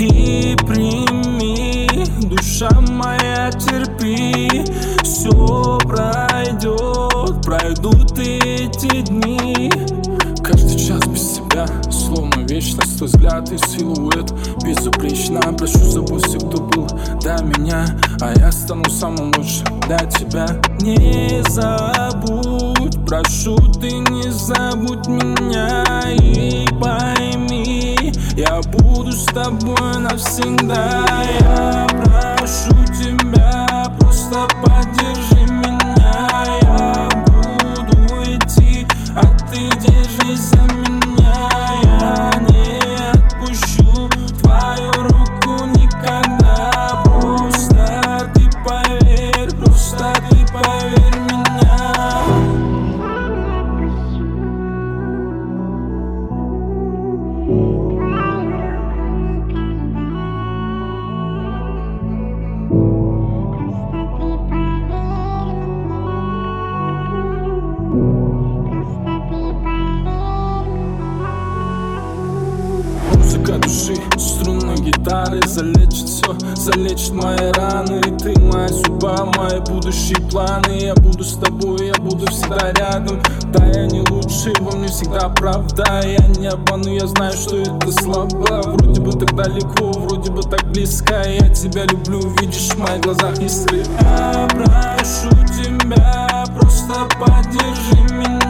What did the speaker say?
и прими, душа моя, терпи. Все пройдет, пройдут эти дни. Каждый час без тебя, словно вечность. Твой взгляд и силуэт безупречно. Прошу, забудь все, кто был до меня, а я стану самым лучшим для тебя. Не забудь, прошу, ты не забудь меня. И пойми, я буду с тобой навсегда. Я прошу тебя, просто поддержи меня. Я буду идти, а ты держись за меня. Я не отпущу твою руку никогда. Просто ты поверь в меня. Музыка души, струны гитары залечит все, залечит мои раны. И ты моя судьба, мои будущие планы. Я буду с тобой, я буду всегда рядом. Да, я не лучший, во мне всегда правда. Я не обману, я знаю, что это слабо. Вроде бы так далеко, вроде бы так близко. Я тебя люблю, видишь в моих глазах искры. Я прошу тебя, просто поддержи меня.